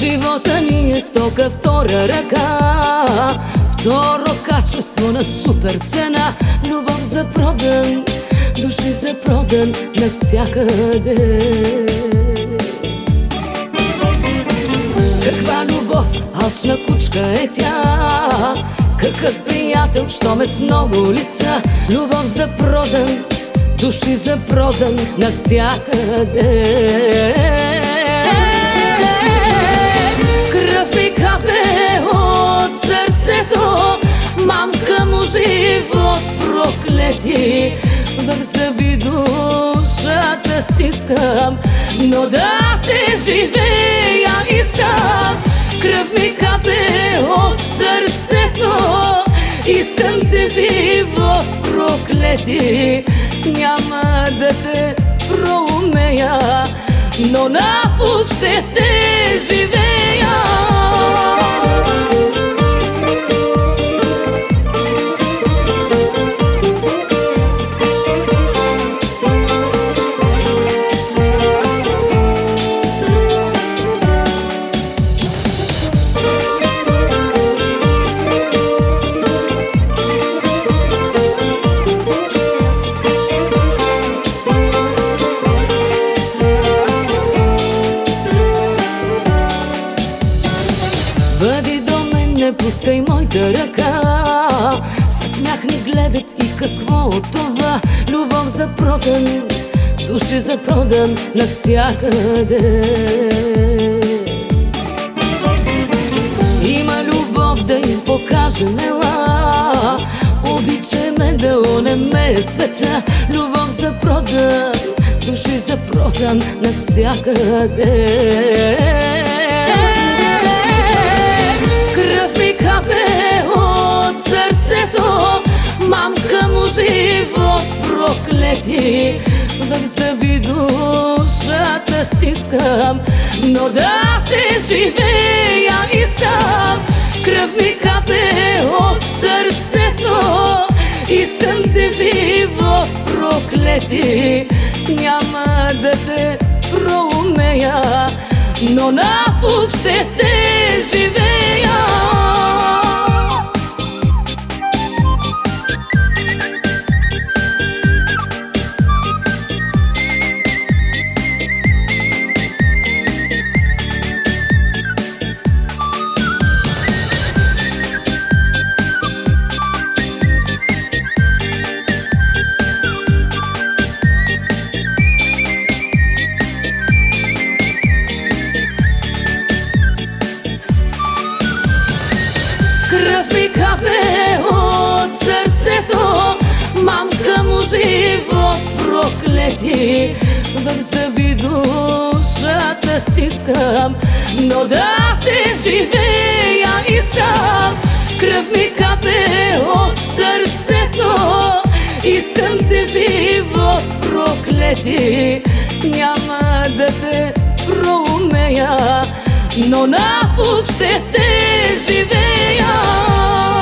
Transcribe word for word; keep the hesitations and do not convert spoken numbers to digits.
Живота ни е стока втора ръка, второ качество на супер цена. Любов за продан, души за продан навсякъде. Каква любов, алчна кучка е тя, какъв приятел, що ме с много лица. Любов за продан, души за продан навсякъде. Кръв ми капе от сърцето, мамка му живот проклети. В зъби душата стискам, но да те живея искам. Кръв ми капе от сърцето, искам те живот проклети. Няма да те проумея, но на път ще те живея. Бъди до мен, не пускай моята ръка. Със смях ни гледат и какво от това. Любов за продан, души за продан навсякъде. Има любов да им покажем, ела. Обичаме да онеме света. Любов за продан, души за продан навсякъде. Мамка му живот проклети. В зъби душата стискам, но да те живея искам. Кръв ми капе от сърцето, искам те живот проклети. Няма да те проумея, но на път ще те живея. Кръв ми капе от сърцето, мамка му живот проклети. В зъби душата стискам, но да те живея искам. Кръв ми капе от сърцето, искам те живот проклети. Няма да те проумея, но на път ще те живея.